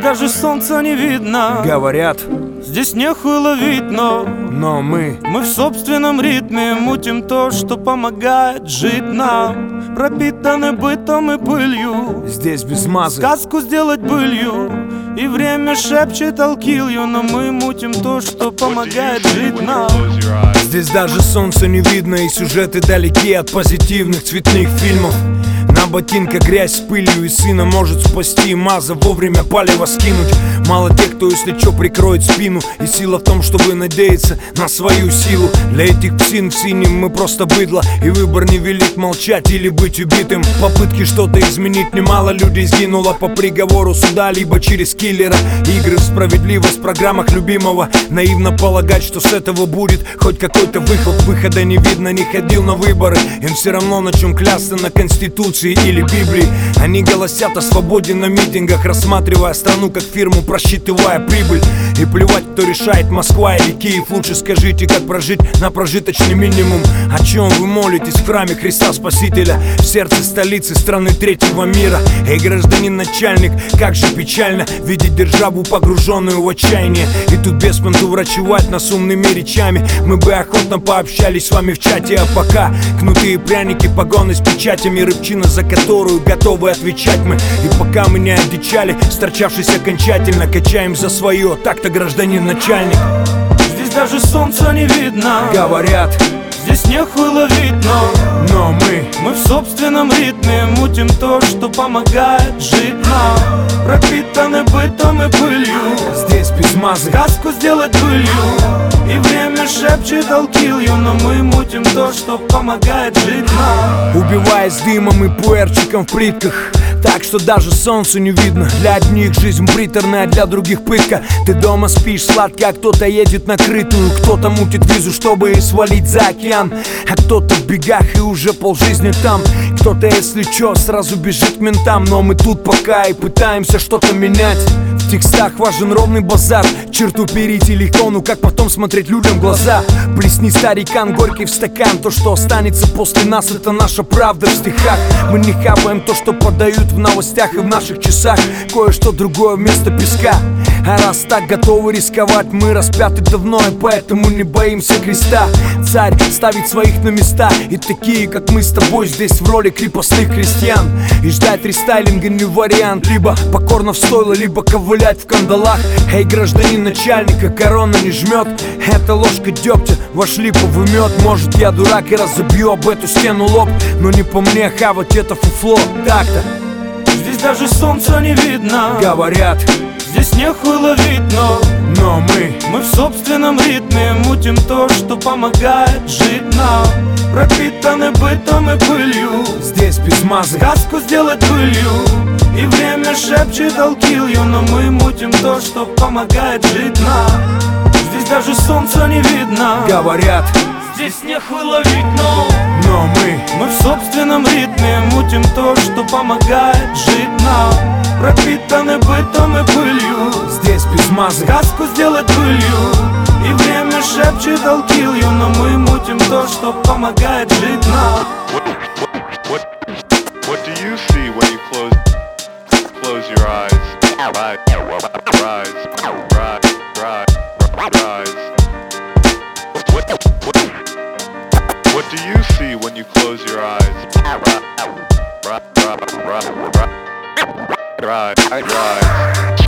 даже солнца не видно. Говорят, здесь нехуй ловить, но мы в собственном ритме мутим то, что помогает жить нам. Пропитаны бытом и пылью, здесь без мазы. сказку сделать былью, и время шепчет I'll kill you, но мы мутим то, что помогает жить нам. Здесь даже солнца не видно, и сюжеты далеки от позитивных цветных фильмов. На ботинках грязь с пылью, и сына может спасти маза, вовремя палево скинуть. Мало тех, кто если чё прикроет спину, и сила в том, чтобы надеяться на свою силу. Для этих псин в синем мы просто быдло, и выбор невелик, молчать или быть убитым. Попытки что-то изменить, немало людей сгинуло по приговору суда, либо через киллера. Игры в справедливость в программах любимого. Наивно полагать, что с этого будет хоть какой-то выход. Выхода не видно, не ходил на выборы. Им все равно на чем клясться, на Конституции или Библии. Они голосят о свободе на митингах, рассматривая страну как фирму, просчитывая прибыль. И плевать, кто решает, Москва или Киев. Лучше скажите, как прожить на прожиточный минимум. О чем вы молитесь в храме Христа Спасителя, в сердце столицы страны третьего мира? Эй, гражданин начальник, как же печально видеть державу, погруженную в отчаяние. И тут без понту врачевать нас умными речами. Мы бы охотно пообщались с вами в чате, а пока кнуты и пряники, погоны с печатями, рыбчина, за которую готовы отвечать мы. И пока мы не одичали, сторчавшись окончательно, качаем за свое, так-то гражданин начальник. Здесь даже солнца не видно. Говорят, здесь нехуй ловить, но мы в собственном ритме мутим то, что помогает жить нам. Пропитаны бытом и пылью, здесь без мазы. сказку сделать былью, и время шепчет I'll kill you, но мы мутим то, что помогает жить нам. Убиваясь дымом и пуэрчиком в плитках, так что даже солнцу не видно. Для одних жизнь приторная, а для других пытка. Ты дома спишь сладко, а кто-то едет на крытую. Кто-то мутит визу, чтобы свалить за океан, а кто-то в бегах и уже полжизни там. Кто-то, если чё, сразу бежит к ментам. Но мы тут пока и пытаемся что-то менять. В текстах важен ровный базар. Черту перейти легко, ну как потом смотреть людям в глаза? Плесни, старикан, горький в стакан. То, что останется после нас, это наша правда в стихах. Мы не хапаем то, что подают в новостях и в наших часах. Кое-что другое вместо песка. А раз так готовы рисковать, мы распяты давно, и поэтому не боимся креста. Царь ставит своих на места, и такие, как мы с тобой, здесь в роли крепостных крестьян. И ждать рестайлинга не вариант. Либо покорно в стойло, либо ковылять в кандалах. Эй, гражданин начальника, корона не жмет. Это ложка дегтя, ваш липовый мед. Может, я дурак и разобью об эту стену лоб, но не по мне хавать это фуфло. Так-то здесь даже солнца не видно. Говорят, здесь нехуй ловить, но мы в собственном ритме мутим то, что помогает жить нам. Пропитаны бытом и пылью, здесь без мазы. сказку сделать былью, и время шепчет I'll kill you, но мы мутим то, что помогает жить нам. Здесь даже солнца не видно. Говорят, здесь нехуй ловить, но мы в собственном ритме мутим то, что помогает жить нам. Пропитаны бытом и пылью, здесь без мазы. сказку сделать былью, и время шепчет I'll kill you, но мы мутим то, что помогает жить нам. What do you see when you close your eyes? Rise. What do you see when you close your eyes? Rise.